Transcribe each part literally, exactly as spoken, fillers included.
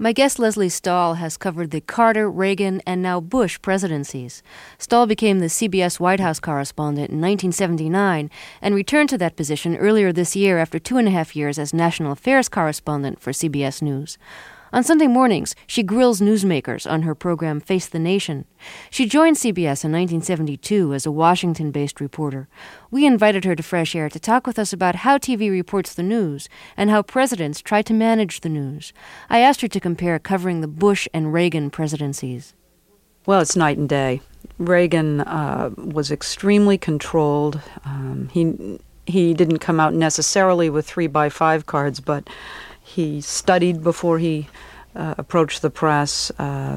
My guest Leslie Stahl has covered the Carter, Reagan, and now Bush presidencies. Stahl became the C B S White House correspondent in nineteen seventy-nine and returned to that position earlier this year after two and a half years as national affairs correspondent for C B S News. On Sunday mornings, she grills newsmakers on her program Face the Nation. She joined C B S in nineteen seventy-two as a Washington-based reporter. We invited her to Fresh Air to talk with us about how T V reports the news and how presidents try to manage the news. I asked her to compare covering the Bush and Reagan presidencies. Well, it's night and day. Reagan uh, was extremely controlled. Um, he he didn't come out necessarily with three by five cards, but he studied before he uh, approached the press. Uh,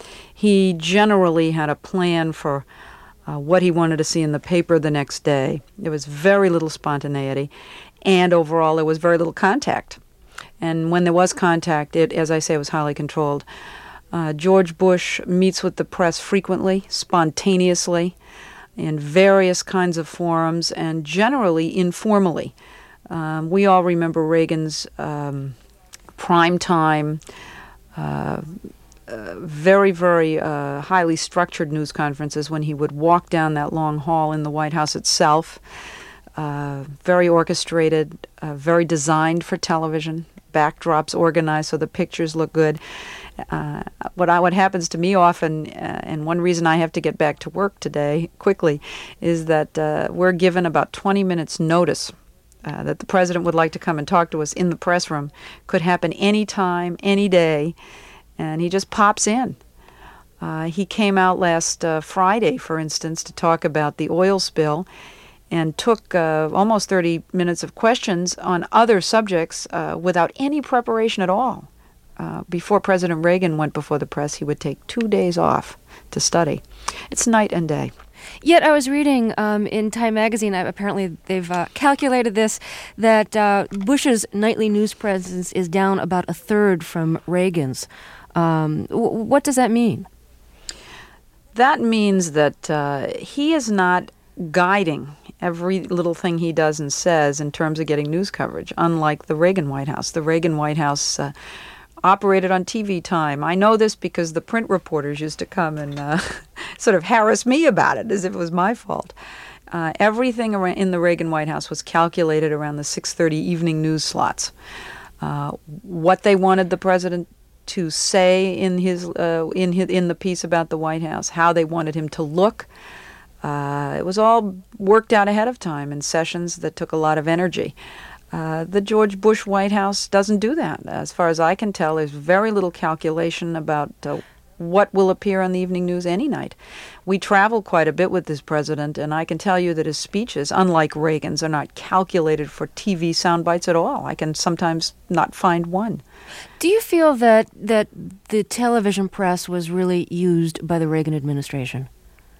he generally had a plan for uh, what he wanted to see in the paper the next day. There was very little spontaneity, and overall there was very little contact. And when there was contact, it, as I say, was highly controlled. Uh, George Bush meets with the press frequently, spontaneously, in various kinds of forums, and generally informally. Um, we all remember Reagan's um, prime time, uh, uh, very, very uh, highly structured news conferences when he would walk down that long hall in the White House itself. Uh, very orchestrated, uh, very designed for television, backdrops organized so the pictures look good. Uh, what I, what happens to me often, uh, and one reason I have to get back to work today quickly, is that uh, we're given about twenty minutes notice Uh, that the president would like to come and talk to us in the press room. Could happen any time, any day, and he just pops in. Uh, he came out last uh, Friday, for instance, to talk about the oil spill and took uh, almost thirty minutes of questions on other subjects uh, without any preparation at all. Uh, before President Reagan went before the press, he would take two days off to study. It's night and day. Yet I was reading um, in Time magazine, uh, apparently they've uh, calculated this, that uh, Bush's nightly news presence is down about a third from Reagan's. Um, w- what does that mean? That means that uh, he is not guiding every little thing he does and says in terms of getting news coverage, unlike the Reagan White House. The Reagan White House uh, operated on T V time. I know this because the print reporters used to come and uh, sort of harass me about it as if it was my fault. Uh, everything in the Reagan White House was calculated around the six thirty evening news slots. Uh, what they wanted the president to say in his uh, in his, in the piece about the White House, how they wanted him to look. Uh, it was all worked out ahead of time in sessions that took a lot of energy. Uh, the George Bush White House doesn't do that. As far as I can tell, there's very little calculation about uh, what will appear on the evening news any night. We travel quite a bit with this president, and I can tell you that his speeches, unlike Reagan's, are not calculated for T V sound bites at all. I can sometimes not find one. Do you feel that, that the television press was really used by the Reagan administration?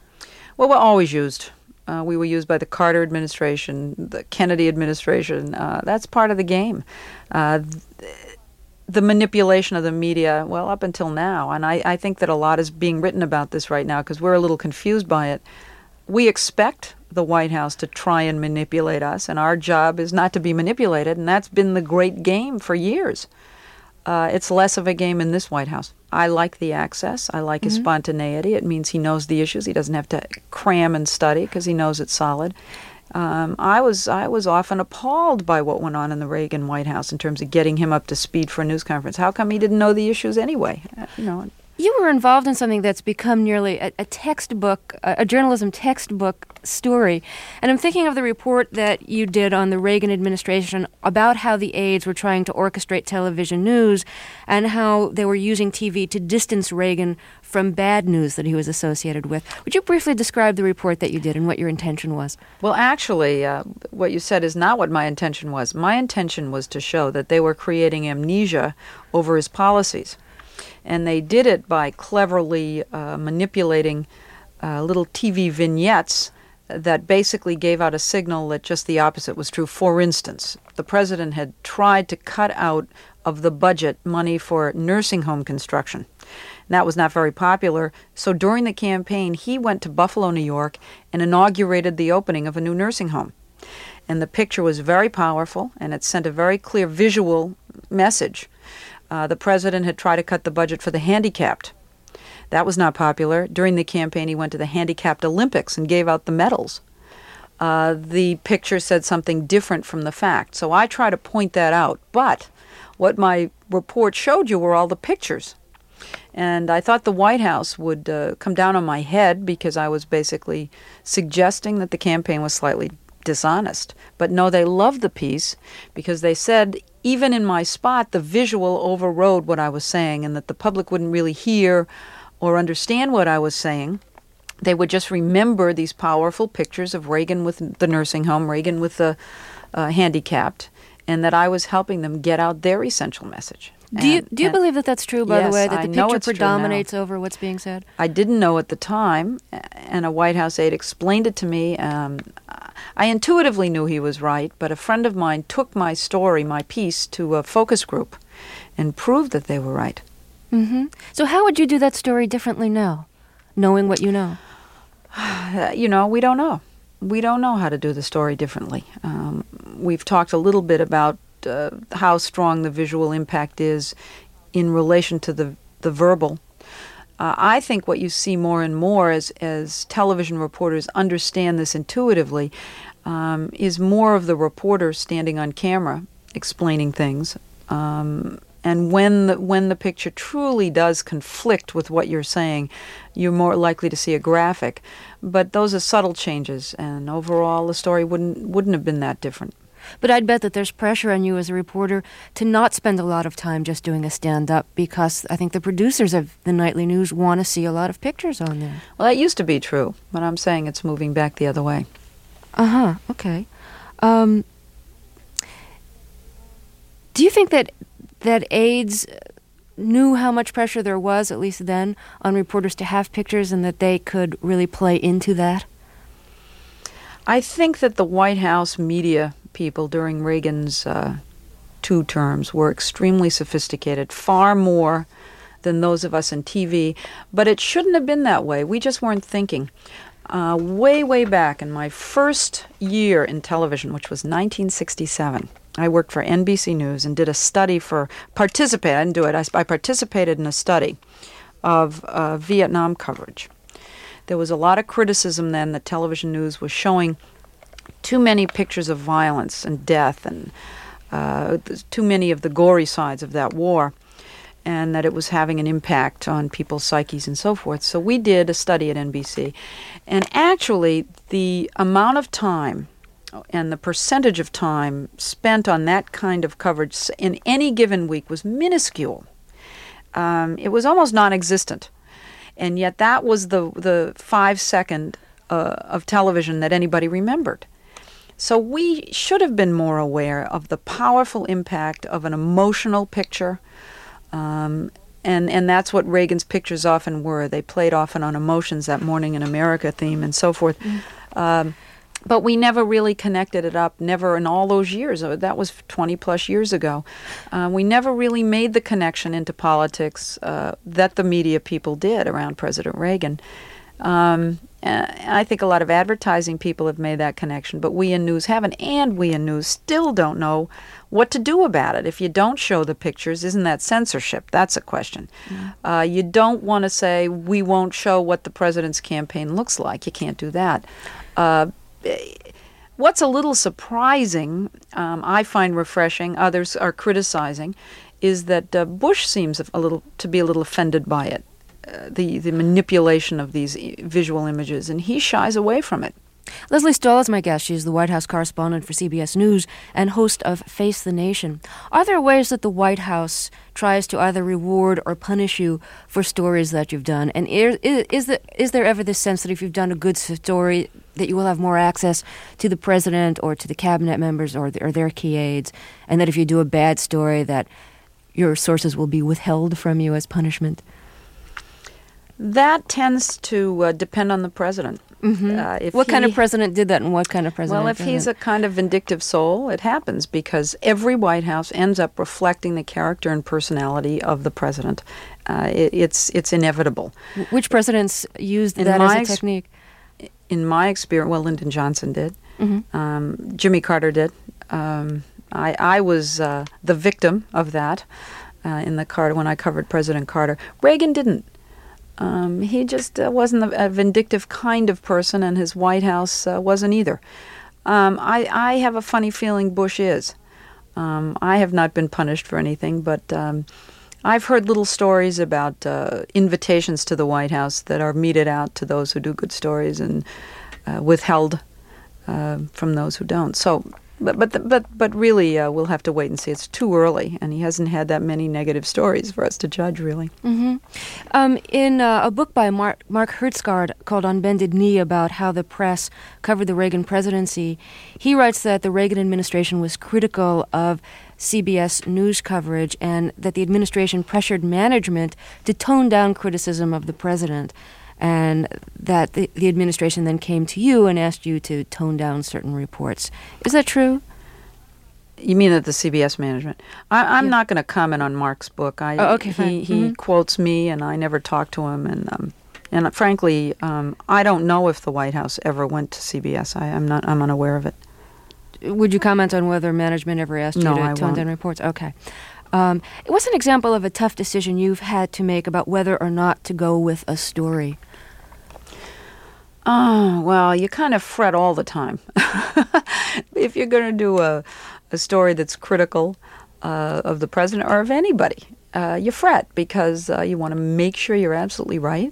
Well, we're always used. Uh, we were used by the Carter administration, the Kennedy administration. Uh, that's part of the game. Uh, th- the manipulation of the media, well, up until now, and I, I think that a lot is being written about this right now because we're a little confused by it. We expect the White House to try and manipulate us, and our job is not to be manipulated, and that's been the great game for years. Uh, it's less of a game in this White House. I like the access. I like his mm-hmm. spontaneity. It means he knows the issues. He doesn't have to cram and study because he knows it's solid. Um, I was I was often appalled by what went on in the Reagan White House in terms of getting him up to speed for a news conference. How come he didn't know the issues anyway? Uh, you know. You were involved in something that's become nearly a, a textbook, a, a journalism textbook story. And I'm thinking of the report that you did on the Reagan administration about how the aides were trying to orchestrate television news and how they were using T V to distance Reagan from bad news that he was associated with. Would you briefly describe the report that you did and what your intention was? Well, actually, uh, what you said is not what my intention was. My intention was to show that they were creating amnesia over his policies. And they did it by cleverly uh, manipulating uh, little T V vignettes that basically gave out a signal that just the opposite was true. For instance, the president had tried to cut out of the budget money for nursing home construction. And that was not very popular. So during the campaign, he went to Buffalo, New York, and inaugurated the opening of a new nursing home. And the picture was very powerful, and it sent a very clear visual message. Uh, the president had tried to cut the budget for the handicapped. That was not popular. During the campaign, he went to the Handicapped Olympics and gave out the medals. Uh, the picture said something different from the fact. So I try to point that out. But what my report showed you were all the pictures. And I thought the White House would uh, come down on my head because I was basically suggesting that the campaign was slightly dishonest. But no, they loved the piece because they said, even in my spot, the visual overrode what I was saying, and that the public wouldn't really hear or understand what I was saying. They would just remember these powerful pictures of Reagan with the nursing home, Reagan with the uh, handicapped, and that I was helping them get out their essential message. Do you do you believe that that's true, by yes, the way, that I the know picture it's true predominates now. over what's being said? I didn't know at the time, and a White House aide explained it to me. Um, I intuitively knew he was right, but a friend of mine took my story, my piece, to a focus group and proved that they were right. Mm-hmm. So how would you do that story differently now, knowing what you know? Uh, you know, we don't know. We don't know how to do the story differently. Um, we've talked a little bit about uh, how strong the visual impact is in relation to the, the verbal. Uh, I think what you see more and more as, as television reporters understand this intuitively um, is more of the reporter standing on camera explaining things. Um, and when the, when the picture truly does conflict with what you're saying, you're more likely to see a graphic. But those are subtle changes, and overall the story wouldn't wouldn't have been that different. But I'd bet that there's pressure on you as a reporter to not spend a lot of time just doing a stand-up, because I think the producers of the nightly news want to see a lot of pictures on there. Well, that used to be true, but I'm saying it's moving back the other way. Uh-huh, okay. Um, do you think that that aides knew how much pressure there was, at least then, on reporters to have pictures, and that they could really play into that? I think that the White House media people during Reagan's uh, two terms were extremely sophisticated, far more than those of us in T V. But it shouldn't have been that way. We just weren't thinking. Uh, way, way back in my first year in television, which was nineteen sixty-seven, I worked for N B C News and did a study for, participate, I didn't do it, I, I participated in a study of uh, Vietnam coverage. There was a lot of criticism then that television news was showing too many pictures of violence and death and uh, too many of the gory sides of that war, and that it was having an impact on people's psyches and so forth. So we did a study at N B C, and actually the amount of time and the percentage of time spent on that kind of coverage in any given week was minuscule. Um, it was almost non-existent. And yet that was the the five second uh, of television that anybody remembered. So we should have been more aware of the powerful impact of an emotional picture. Um, and, and that's what Reagan's pictures often were. They played often on emotions, that Morning in America theme and so forth. Mm. Um, but we never really connected it up, never in all those years. That was twenty plus years ago. Uh, we never really made the connection into politics uh, that the media people did around President Reagan. Um, I think a lot of advertising people have made that connection, but we in news haven't, and we in news still don't know what to do about it. If you don't show the pictures, isn't that censorship? That's a question. Mm. Uh, you don't want to say, we won't show what the president's campaign looks like. You can't do that. Uh, What's a little surprising, um, I find refreshing, others are criticizing, is that uh, Bush seems a little to be a little offended by it, uh, the, the manipulation of these I- visual images, and he shies away from it. Leslie Stahl is my guest. She's the White House correspondent for C B S News and host of Face the Nation. Are there ways that the White House tries to either reward or punish you for stories that you've done? And is, is, the, is there ever this sense that if you've done a good story, that you will have more access to the president or to the cabinet members or, the, or their key aides, and that if you do a bad story, that your sources will be withheld from you as punishment? That tends to uh, depend on the president. Mm-hmm. Uh, if what he, kind of president did that, and what kind of president Well, if didn't? he's a kind of vindictive soul, it happens, because every White House ends up reflecting the character and personality of the president. Uh, it, it's it's inevitable. Which presidents used in that as a ex- technique? In my experience, well, Lyndon Johnson did. Mm-hmm. Um, Jimmy Carter did. Um, I, I was uh, the victim of that. uh, in the Carter when I covered President Carter. Reagan didn't. Um, he just uh, wasn't a, a vindictive kind of person, and his White House uh, wasn't either. Um, I, I have a funny feeling Bush is. Um, I have not been punished for anything, but um, I've heard little stories about uh, invitations to the White House that are meted out to those who do good stories and uh, withheld uh, from those who don't. So, but but but but really, uh, we'll have to wait and see. It's too early, and he hasn't had that many negative stories for us to judge, really. Mm-hmm. Um, in uh, a book by Mark, Mark Hertsgaard called On Bended Knee about how the press covered the Reagan presidency, he writes that the Reagan administration was critical of C B S News coverage and that the administration pressured management to tone down criticism of the president, and that the, the administration then came to you and asked you to tone down certain reports. Is that true? You mean that the C B S management? I, I'm Yeah. not going to comment on Mark's book. I, Oh, okay, he fine. he Mhm. quotes me, and I never talked to him. And um, and frankly, um, I don't know if the White House ever went to C B S. I, I'm not. I'm unaware of it. Would you comment on whether management ever asked No, you to I tone won't. down reports? Okay. Um, what's an example of a tough decision you've had to make about whether or not to go with a story? Oh, well, you kind of fret all the time. If you're going to do a, a story that's critical uh, of the president or of anybody, uh, you fret because uh, you want to make sure you're absolutely right.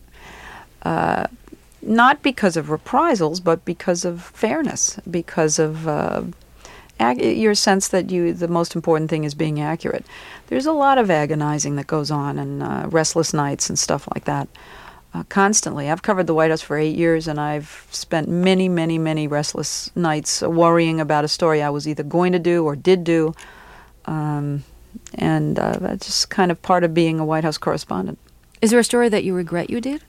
Uh, not because of reprisals, but because of fairness, because of uh, ag- your sense that you the most important thing is being accurate. There's a lot of agonizing that goes on and uh, restless nights and stuff like that. Uh, constantly. I've covered the White House for eight years, and I've spent many, many, many restless nights uh, worrying about a story I was either going to do or did do. Um, and uh, that's just kind of part of being a White House correspondent. Is there a story that you regret you did?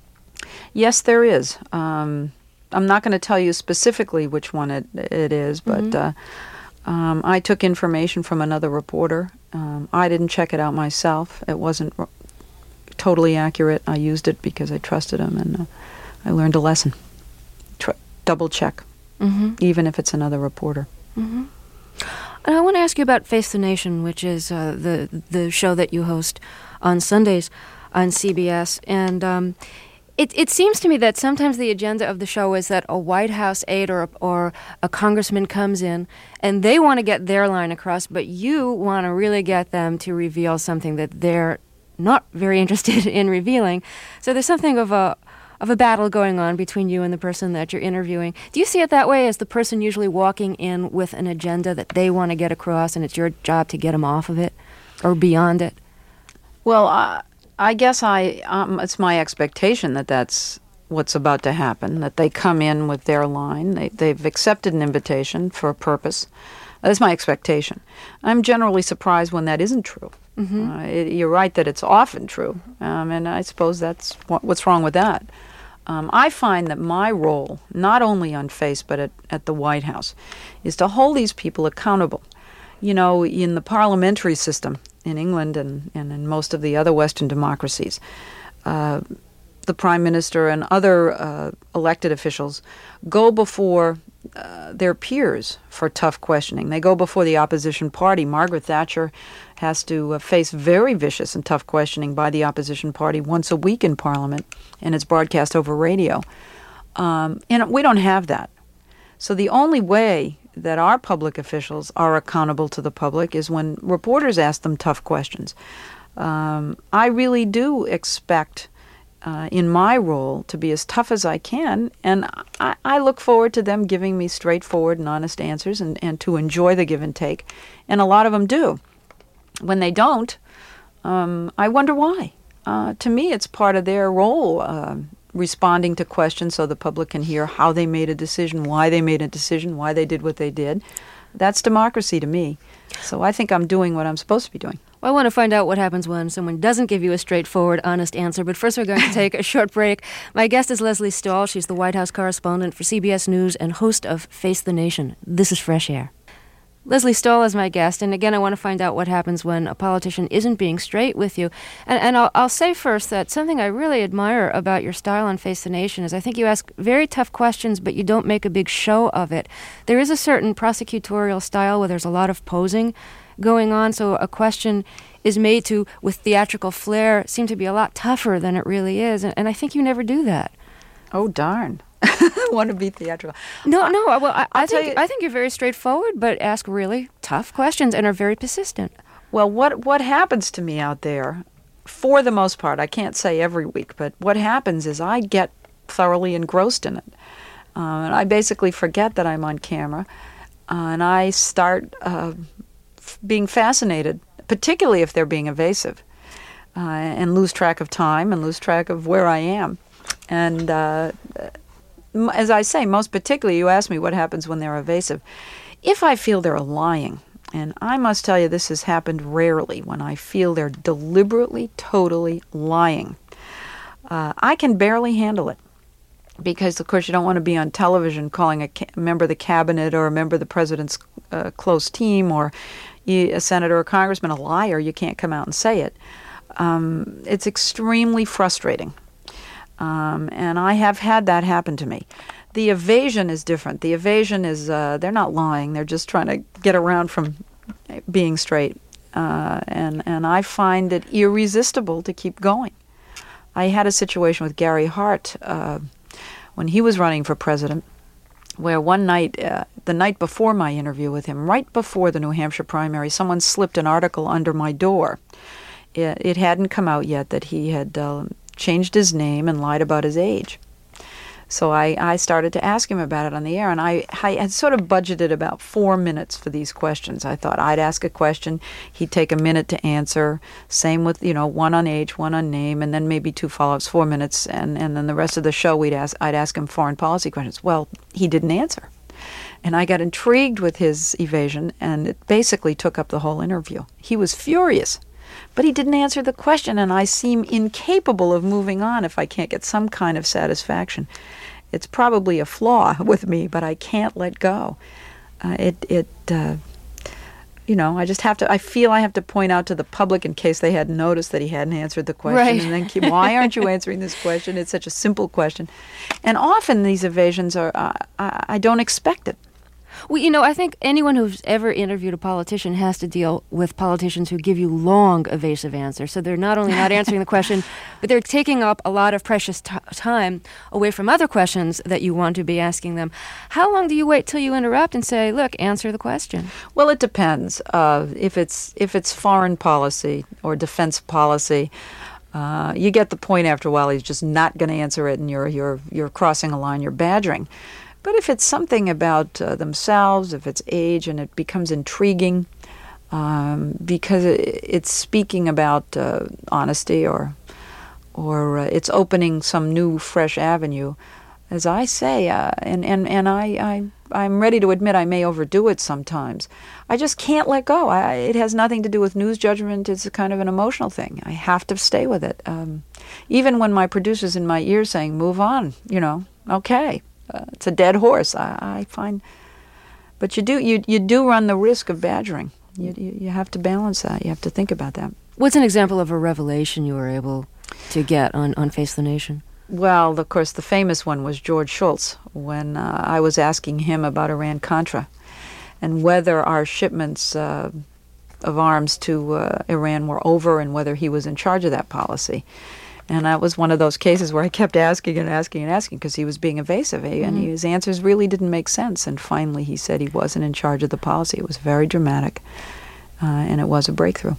Yes, there is. Um, I'm not going to tell you specifically which one it, it is, but Mm-hmm. uh, um, I took information from another reporter. Um, I didn't check it out myself. It wasn't r- totally accurate. I used it because I trusted him, and uh, I learned a lesson. Tr- double check, Mm-hmm. even if it's another reporter. Mm-hmm. And I want to ask you about Face the Nation, which is uh, the the show that you host on Sundays on C B S. And um, it it seems to me that sometimes the agenda of the show is that a White House aide or a, or a congressman comes in and they want to get their line across, but you want to really get them to reveal something that they're not very interested in revealing. So there's something of a of a battle going on between you and the person that you're interviewing. Do you see it that way, as the person usually walking in with an agenda that they want to get across, and it's your job to get them off of it or beyond it? Well, I, I guess I um, it's my expectation that that's what's about to happen, that they come in with their line. They, they've accepted an invitation for a purpose. That's my expectation. I'm generally surprised when that isn't true. Mm-hmm. Uh, it, you're right that it's often true, um, and I suppose that's what, what's wrong with that. Um, I find that my role, not only on Face but at, at the White House, is to hold these people accountable. You know, in the parliamentary system in England and, and in most of the other Western democracies, uh, the Prime Minister and other uh, elected officials go before uh, their peers for tough questioning. They go before the opposition party. Margaret Thatcher has to uh, face very vicious and tough questioning by the opposition party once a week in Parliament, and it's broadcast over radio. Um, and we don't have that. So the only way that our public officials are accountable to the public is when reporters ask them tough questions. Um, I really do expect Uh, in my role to be as tough as I can, and I, I look forward to them giving me straightforward and honest answers, and, and to enjoy the give and take, and a lot of them do. When they don't, um, I wonder why. Uh, to me, it's part of their role, uh, responding to questions so the public can hear how they made a decision, why they made a decision, why they did what they did. That's democracy to me. So I think I'm doing what I'm supposed to be doing. Well, I want to find out what happens when someone doesn't give you a straightforward, honest answer. But first, we're going to take a short break. My guest is Lesley Stahl. She's the White House correspondent for C B S News and host of Face the Nation. This is Fresh Air. Lesley Stahl is my guest, and again, I want to find out what happens when a politician isn't being straight with you. And, and I'll, I'll say first that something I really admire about your style on Face the Nation is I think you ask very tough questions, but you don't make a big show of it. There is a certain prosecutorial style where there's a lot of posing, going on, so a question is made to, with theatrical flair, seem to be a lot tougher than it really is. And, and I think you never do that. Oh, darn. I want to be theatrical. No, no. Well, I, I think you, I think you're very straightforward, but ask really tough questions and are very persistent. Well, what what happens to me out there, for the most part, I can't say every week, but what happens is I get thoroughly engrossed in it. Uh, and I basically forget that I'm on camera, uh, and I start uh, f- being fascinated, particularly if they're being evasive, uh, and lose track of time and lose track of where I am. And uh, as I say, most particularly, you ask me what happens when they're evasive. If I feel they're lying, and I must tell you this has happened rarely, when I feel they're deliberately, totally lying, uh, I can barely handle it. Because, of course, you don't want to be on television calling a, ca- a member of the cabinet or a member of the president's uh, close team or a senator or congressman a liar. You can't come out and say it. Um, it's extremely frustrating. Um, and I have had that happen to me. The evasion is different. The evasion is, uh, they're not lying. They're just trying to get around from being straight. Uh, and, and I find it irresistible to keep going. I had a situation with Gary Hart uh, when he was running for president, where one night, uh, the night before my interview with him, right before the New Hampshire primary, someone slipped an article under my door. It, it hadn't come out yet that he had uh, changed his name and lied about his age. So I, I started to ask him about it on the air, and I, I had sort of budgeted about four minutes for these questions. I thought I'd ask a question, he'd take a minute to answer, same with, you know, one on age, one on name, and then maybe two follow-ups, four minutes, and, and then the rest of the show we'd ask, I'd ask him foreign policy questions. Well, he didn't answer. And I got intrigued with his evasion, and it basically took up the whole interview. He was furious. But he didn't answer the question, and I seem incapable of moving on if I can't get some kind of satisfaction. It's probably a flaw with me, but I can't let go. Uh, it, it, uh, you know, I just have to, I feel I have to point out to the public in case they hadn't noticed that he hadn't answered the question. Right. And then keep, why aren't you answering this question? It's such a simple question. And often these evasions are, uh, I, I don't expect it. Well, you know, I think anyone who's ever interviewed a politician has to deal with politicians who give you long, evasive answers. So they're not only not answering the question, but they're taking up a lot of precious t- time away from other questions that you want to be asking them. How long do you wait till you interrupt and say, look, answer the question? Well, it depends. Uh, if it's if it's foreign policy or defense policy, uh, you get the point after a while. He's just not going to answer it, and you're you're you're crossing a line. You're badgering. But if it's something about uh, themselves, if it's age, and it becomes intriguing um, because it, it's speaking about uh, honesty or or uh, it's opening some new, fresh avenue, as I say, uh, and, and, and I, I, I'm ready to admit I may overdo it sometimes. I just can't let go. I, it has nothing to do with news judgment. It's a kind of an emotional thing. I have to stay with it. Um, even when my producer's in my ear saying, move on, you know, okay. Uh, it's a dead horse. I, I find, but you do you you do run the risk of badgering. You, you you have to balance that. You have to think about that. What's an example of a revelation you were able to get on, on Face the Nation? Well, of course, the famous one was George Shultz when uh, I was asking him about Iran-Contra and whether our shipments uh, of arms to uh, Iran were over and whether he was in charge of that policy. And that was one of those cases where I kept asking and asking and asking because he was being evasive, eh? And Mm-hmm. his answers really didn't make sense. And finally he said he wasn't in charge of the policy. It was very dramatic, uh, and it was a breakthrough.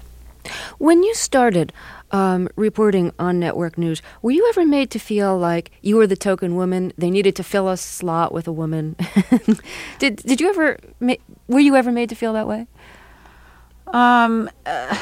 When you started um, reporting on network news, were you ever made to feel like you were the token woman? They needed to fill a slot with a woman. did did you ever? Ma- were you ever made to feel that way? Um, uh,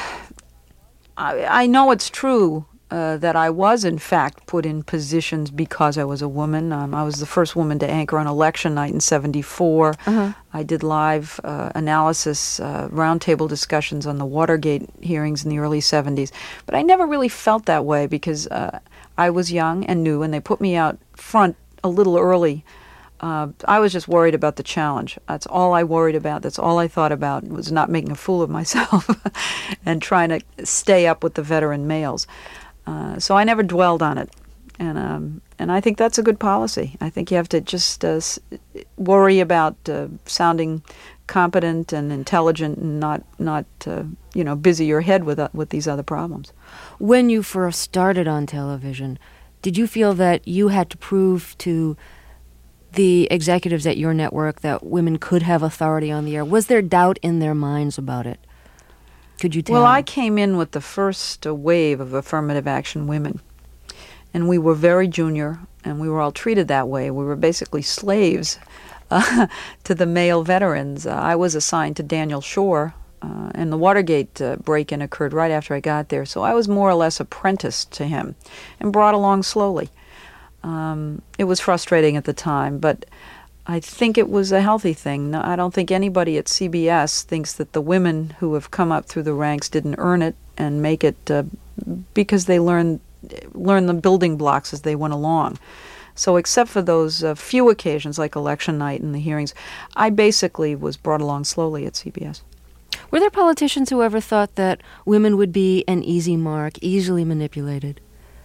I, I know it's true. Uh, that I was, in fact, put in positions because I was a woman. Um, I was the first woman to anchor on election night in seventy-four. Uh-huh. I did live uh, analysis, uh, roundtable discussions on the Watergate hearings in the early seventies. But I never really felt that way because uh, I was young and new, and they put me out front a little early. Uh, I was just worried about the challenge. That's all I worried about. That's all I thought about, was not making a fool of myself and trying to stay up with the veteran males. Uh, so I never dwelled on it, and um, and I think that's a good policy. I think you have to just uh, s- worry about uh, sounding competent and intelligent and not, not uh, you know, busy your head with, uh, with these other problems. When you first started on television, did you feel that you had to prove to the executives at your network that women could have authority on the air? Was there doubt in their minds about it? Could you tell? Well, I came in with the first uh, wave of affirmative action women, and we were very junior, and we were all treated that way. We were basically slaves uh, to the male veterans. Uh, I was assigned to Daniel Shore, uh, and the Watergate uh, break-in occurred right after I got there, so I was more or less apprenticed to him and brought along slowly. Um, it was frustrating at the time, but I think it was a healthy thing. No, I don't think anybody at C B S thinks that the women who have come up through the ranks didn't earn it and make it uh, because they learned learn the building blocks as they went along. So except for those uh, few occasions like election night and the hearings, I basically was brought along slowly at C B S. Were there politicians who ever thought that women would be an easy mark, easily manipulated?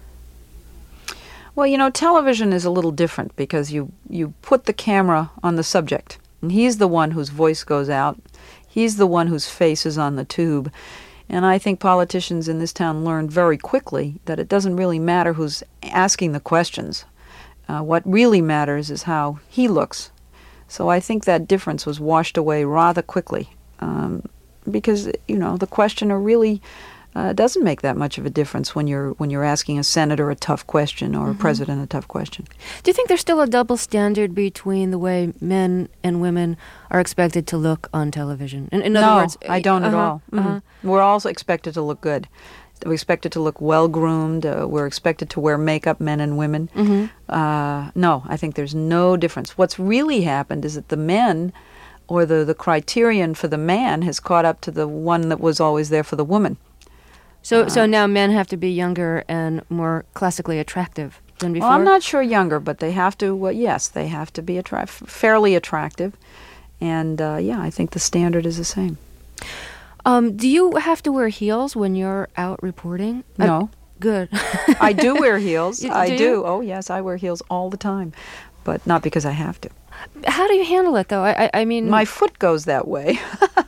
Well, you know, television is a little different because you, you put the camera on the subject, and he's the one whose voice goes out. He's the one whose face is on the tube. And I think politicians in this town learned very quickly that it doesn't really matter who's asking the questions. Uh, what really matters is how he looks. So I think that difference was washed away rather quickly um, because, you know, the questioner really uh, doesn't make that much of a difference when you're when you're asking a senator a tough question or mm-hmm. a president a tough question. Do you think there's still a double standard between the way men and women are expected to look on television? In, in no, other words, I don't uh-huh, at all. Mm-hmm. Uh-huh. We're also expected to look good. We're expected to look well-groomed. Uh, we're expected to wear makeup, men and women. Mm-hmm. Uh, no, I think there's no difference. What's really happened is that the men, or the, the criterion for the man, has caught up to the one that was always there for the woman. So, uh, so now men have to be younger and more classically attractive than before? Well, I'm not sure younger, but they have to, uh, yes, they have to be attra- fairly attractive. And, uh, yeah, I think the standard is the same. Um, do you have to wear heels when you're out reporting? No. Uh, good. I do wear heels. do I you? do. Oh, yes, I wear heels all the time, but not because I have to. How do you handle it, though? I, I, I mean... My foot goes that way.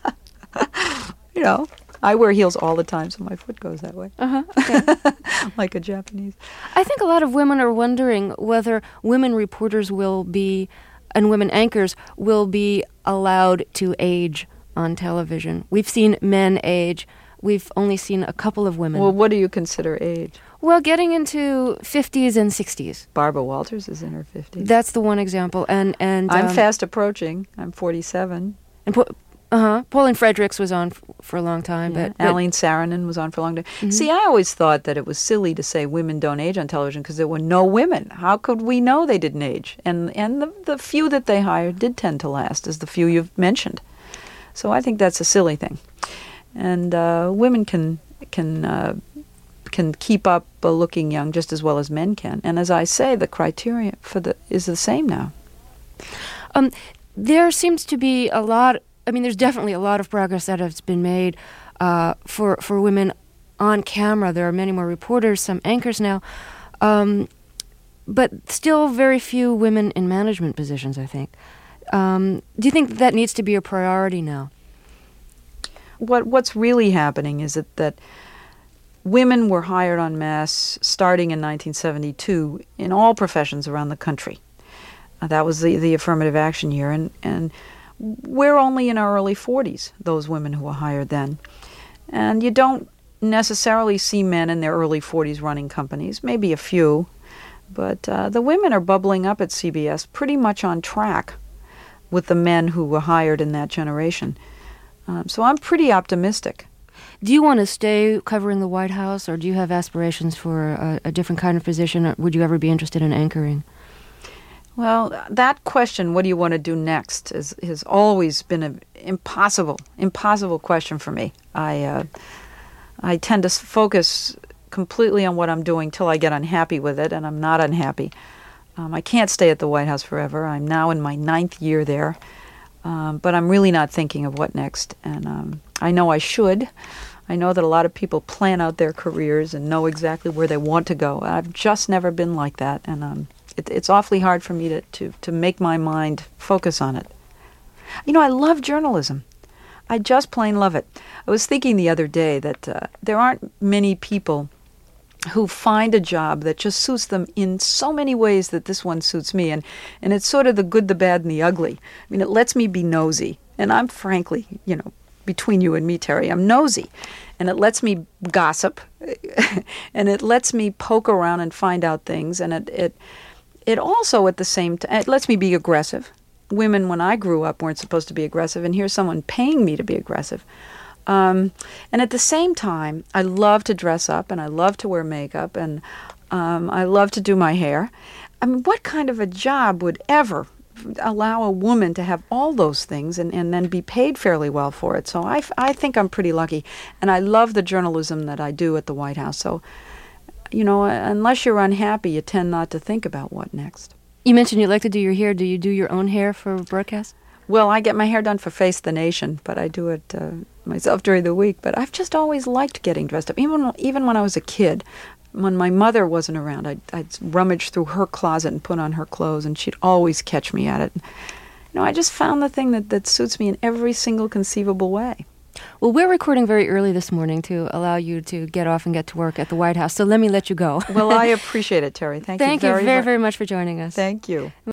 You know, I wear heels all the time, so my foot goes that way. Uh-huh. Okay. Like a Japanese. I think a lot of women are wondering whether women reporters will be, and women anchors, will be allowed to age on television. We've seen men age. We've only seen a couple of women. Well, what do you consider age? Well, getting into fifties and sixties. Barbara Walters is in her fifties. That's the one example. And and I'm um, fast approaching. I'm forty-seven. And po- uh-huh. Pauline Fredericks was on f- for a long time. Yeah. But, but Aline Saarinen was on for a long time. Mm-hmm. See, I always thought that it was silly to say women don't age on television because there were no women. How could we know they didn't age? And and the, the few that they hired did tend to last, as the few you've mentioned. So I think that's a silly thing. And uh, women can can uh, can keep up uh, looking young just as well as men can. And as I say, the criteria for the is the same now. Um, there seems to be a lot. I mean, there's definitely a lot of progress that has been made uh, for for women on camera. There are many more reporters, some anchors now, um, but still very few women in management positions, I think. Um, do you think that needs to be a priority now? What What's really happening is that, that women were hired en masse starting in nineteen seventy-two in all professions around the country. Uh, that was the, the affirmative action year, and, and we're only in our early forties, those women who were hired then. And you don't necessarily see men in their early forties running companies, maybe a few, but uh, the women are bubbling up at C B S pretty much on track with the men who were hired in that generation. Um, so I'm pretty optimistic. Do you want to stay covering the White House, or do you have aspirations for a, a different kind of position? Or would you ever be interested in anchoring? Well, that question, what do you want to do next, is, has always been an impossible, impossible question for me. I, uh, I tend to focus completely on what I'm doing till I get unhappy with it, and I'm not unhappy. Um, I can't stay at the White House forever. I'm now in my ninth year there. Um, but I'm really not thinking of what next, and um, I know I should. I know that a lot of people plan out their careers and know exactly where they want to go. I've just never been like that, and um, it, it's awfully hard for me to, to, to make my mind focus on it. You know, I love journalism. I just plain love it. I was thinking the other day that uh, there aren't many people who find a job that just suits them in so many ways that this one suits me. And, and it's sort of the good, the bad, and the ugly. I mean, it lets me be nosy. And I'm frankly, you know, between you and me, Terry, I'm nosy. And it lets me gossip. And it lets me poke around and find out things. And it it, it also, at the same time, it lets me be aggressive. Women, when I grew up, weren't supposed to be aggressive. And here's someone paying me to be aggressive. Um, and at the same time, I love to dress up, and I love to wear makeup, and um, I love to do my hair. I mean, what kind of a job would ever allow a woman to have all those things and, and then be paid fairly well for it? So I, I think I'm pretty lucky, and I love the journalism that I do at the White House. So, you know, unless you're unhappy, you tend not to think about what next. You mentioned you like to do your hair. Do you do your own hair for broadcast? Well, I get my hair done for Face the Nation, but I do it uh, myself during the week. But I've just always liked getting dressed up. Even even when I was a kid, when my mother wasn't around, I'd, I'd rummage through her closet and put on her clothes, and she'd always catch me at it. You know, I just found the thing that, that suits me in every single conceivable way. Well, we're recording very early this morning to allow you to get off and get to work at the White House, so let me let you go. Well, I appreciate it, Terry. Thank, Thank you very, you very, much. very much for joining us. Thank you.